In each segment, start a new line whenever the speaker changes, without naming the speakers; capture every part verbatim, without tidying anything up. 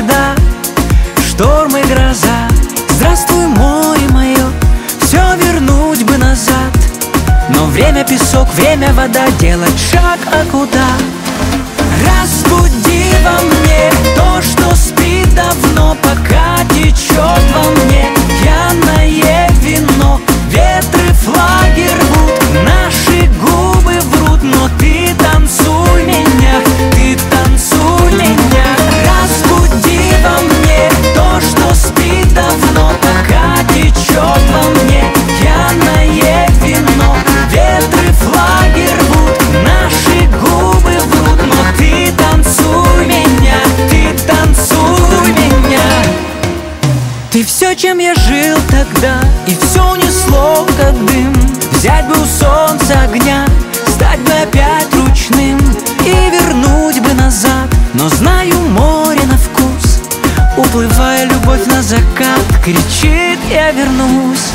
когда шторм и гроза. Здравствуй, море мое, все вернуть бы назад. Но время песок, время вода, делать шаг, а куда? Разбуди во мне то, что спит давно, пока течет во мне пьяное вино. Ветры флаги рвут, наши губы врут, но ты танцуй меня, ты танцуй меня. Разбуди во мне то, что спит давно, пока течет во мне пьяное вино. Ветры флаги рвут, наши губы врут, но ты танцуй меня, ты танцуй меня. Ты все, чем я жил тогда, и все унесло, как дым. Взять бы у солнца огня, стать бы опять ручным и вернуть бы назад. Но знаю море на вкус, уплывая любовь на закат, кричит: я вернусь.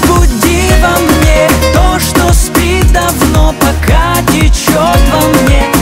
Разбуди во мне то, что спит давно, пока течет во мне